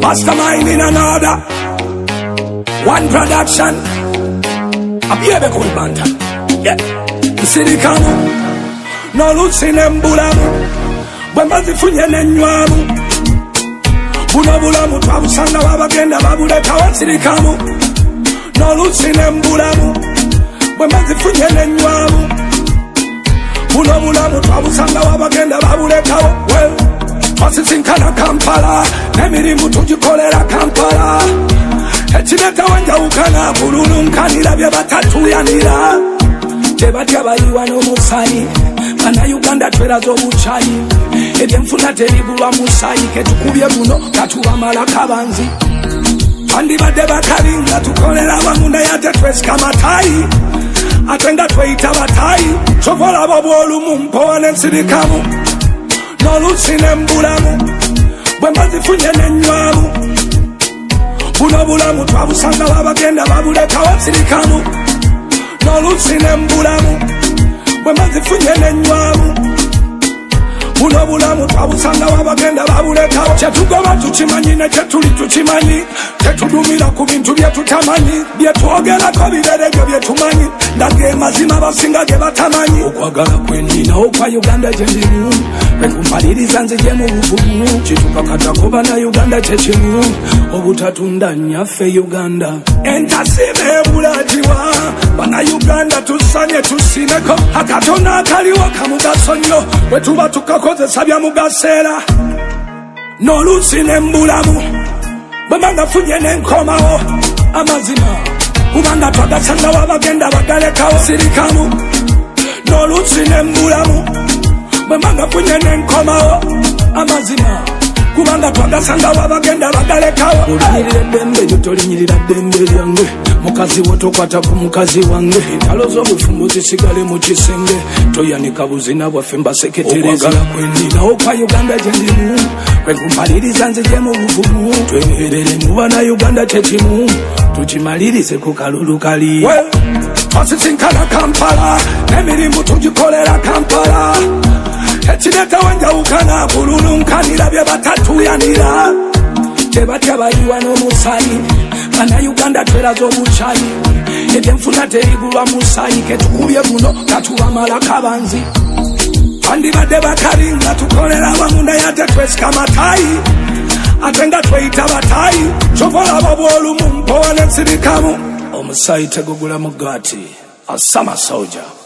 Mastermind in another. One production. A baby called Banta. Yeah. City Kamu. No losing them bulamu. When Bazifunya Nenwamu. Bunabulamu, Tabusanga Babagenda Babuda Tower City Kamu. No losing them bulamu. When Bazifunya Nenwamu. Bunabulamu, Tabusanga Babagenda Babuda Tower. Well, Pasisinkana Kampala. Nemirimu tujikolera Kampala. Echileta wanja ukana bululu nkanira bye batatuyanira tebatya bayiwa n'omusayi bana Uganda tweraza obucayi ebyenfuna teribulwa musayi ketukubye buno katubamala kabanzi bandibadde bakalinga tukolera wamu naye ate twesika matayi ate nga tweyita batayi sokola bobwolumu mpowa n'ensirikamu n'oluusi n'embulamu bwe mbazifunye n'ennywamu buno bulamu twabusanga babagenda babulekawo sirikamu n'oluusi n'embulamu bwe mbazifunye n'ennywamu buno bulamu twabusanga babagenda babulekawo kyetugoba tukimanyi ne kyetuli tukimanyi tetudumira ku bintu bye tutamanyi bye twogerako biberegyo bye tumanyi ndage mazima basinga ge batamanyi okwagala kwendina okwa Uganda gye ndimu bwekumpaliriza nzije mu buvumu kitukakatako bana Uganda kyekimu obutatunda nnyaffe Uganda entasibe ebulagiwa bana Uganda tusanye tusimeko akatona akaliwo kamugaso nnyo bwe tuba tukakozesa bya mugaseera n'oluusi n'embulamu bwe ngafunye n'enkomawo amazima kubanga twagasanga wabagenda bagalekawo sirikamu n'oluusi n'embulamu bwe ngafunye n'enkomawo amazima kubanga twagasanga wabagenda bagalekawo olinyirira eddembe lyo tolinyirira ddembe lyange mukazi wo tokwata ku mukazi wange entalo z'obufumbo zisigale mu kisenge toyanika buzina bwaffe mbaseketereza okwagala kwendina okwa Uganda gye ndimu kwekumpaliriza nzije mu buvumu twemerere mu bana Uganda kyekimu tukimalirize ku kalulu kali twasisinkana Kampala n'emirimu tugikolera Kampala ekireta wanjawukana bululu nkanira bye batatuyanira tebatya bayiwa n'omusayi bana Uganda tweraza obucayi ebyenfuna teribulwa musayi ketukubye buno katubamala kabanzi bandibadde bakalinga tukolera wamu naye ate twesika matayi ate nga tweyita batayi kyokola bobwolumu mpowa n'ensirikamu omusayi tegugula mugaati asama soja